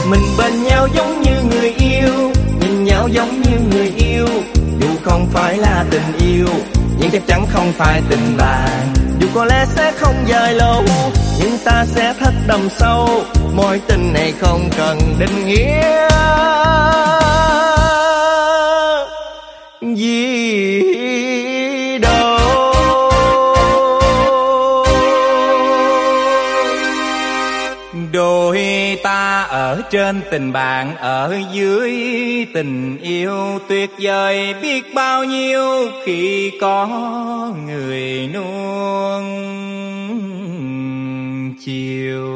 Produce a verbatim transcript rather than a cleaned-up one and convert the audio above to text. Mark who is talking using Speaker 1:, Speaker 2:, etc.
Speaker 1: Mình bên nhau giống như người yêu, nhìn nhau giống như người yêu. Dù không phải là tình yêu, nhưng chắc chắn không phải tình bạn. Dù có lẽ sẽ không dài lâu, nhưng ta sẽ thất đầm sâu. Mối tình này không cần định nghĩa gì đâu. Đôi ta ở trên tình bạn, ở dưới tình yêu tuyệt vời biết bao nhiêu khi có người nuông chiều.